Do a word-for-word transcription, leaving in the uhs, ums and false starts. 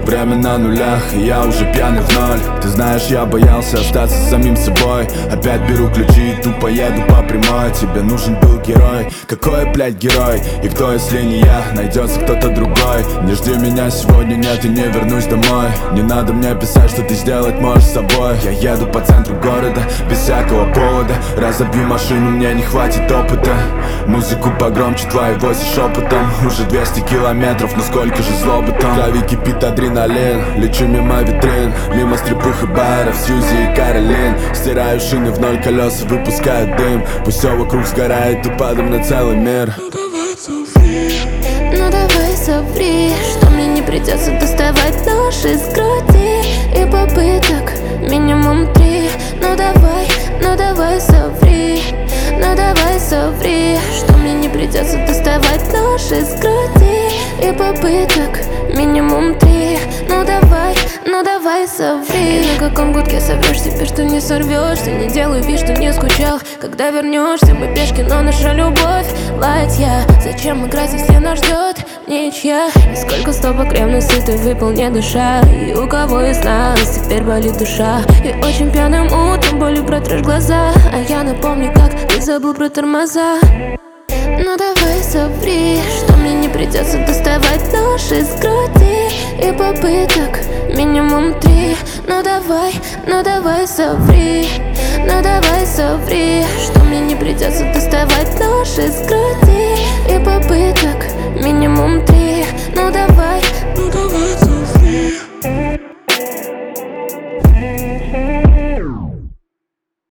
Время на нулях, и я уже пьяный в ноль. Ты знаешь, я боялся остаться самим собой. Опять беру ключи и тупо еду по прямой. Тебе нужен был герой. Какой, блядь, герой? И кто, если не я? Найдется кто-то другой. Не жди меня сегодня, нет, и не вернусь домой. Не надо мне писать, что ты сделать можешь с собой. Я еду по центру города, без всякого повода. Разобью машину, мне не хватит опыта. Музыку погромче твоего за шепотом. Уже двести километров, но сколько же злобы там. В крови кипит адреналин, лечу мимо витрин, мимо стрипух и баров, Сьюзи и Каролин. Стираю шины в ноль, колеса выпускают дым. Пусть все вокруг сгорает упадом на целый мир. Ну давай соври, ну давай соври, что мне не придется доставать нож из груди. И попыток минимум три. Ну давай, ну давай соври, ну давай соври, что мне не придется доставать нож из груди. И попыток минимум три. Ну давай, ну давай соври. И на каком гудке соврешь себе, что не сорвешься? Не делай вид, что не скучал. Когда вернешься, мы пешки, но наша любовь ладья. Зачем играть, если нас ждет ничья? И сколько стопок ревности ты выпил, не дыша. И у кого из нас теперь болит душа? И очень пьяным утром болью протрешь глаза. А я напомню, как ты забыл про тормоза. Ну давай соври, что мне не придется доставать нож из груди. И попыток минимум три. Ну давай, ну давай соври, ну давай соври, что мне не придется доставать нож из груди. И попыток минимум